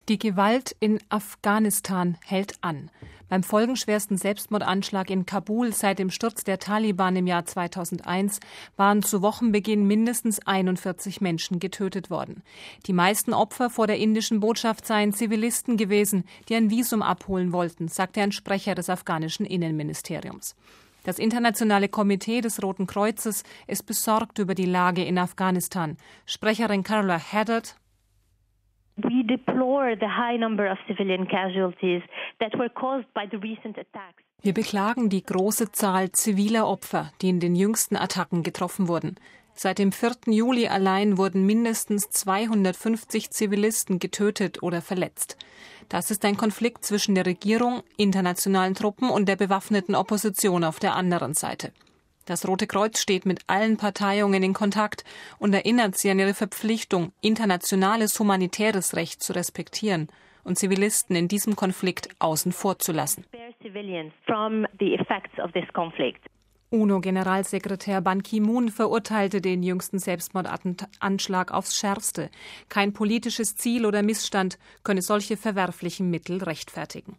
Die Gewalt in Afghanistan hält an. Beim folgenschwersten Selbstmordanschlag in Kabul seit dem Sturz der Taliban im Jahr 2001 waren zu Wochenbeginn mindestens 41 Menschen getötet worden. Die meisten Opfer vor der indischen Botschaft seien Zivilisten gewesen, die ein Visum abholen wollten, sagte ein Sprecher des afghanischen Innenministeriums. Das Internationale Komitee des Roten Kreuzes ist besorgt über die Lage in Afghanistan. Sprecherin Carola Haddad: We deplore the high number of civilian casualties that were caused by the recent attacks. Wir beklagen die große Zahl ziviler Opfer, die in den jüngsten Attacken getroffen wurden. Seit dem 4. Juli allein wurden mindestens 250 Zivilisten getötet oder verletzt. Das ist ein Konflikt zwischen der Regierung, internationalen Truppen und der bewaffneten Opposition auf der anderen Seite. Das Rote Kreuz steht mit allen Parteiungen in Kontakt und erinnert sie an ihre Verpflichtung, internationales humanitäres Recht zu respektieren und Zivilisten in diesem Konflikt außen vor zu lassen. UNO-Generalsekretär Ban Ki-moon verurteilte den jüngsten Selbstmordanschlag aufs Schärfste. Kein politisches Ziel oder Missstand könne solche verwerflichen Mittel rechtfertigen.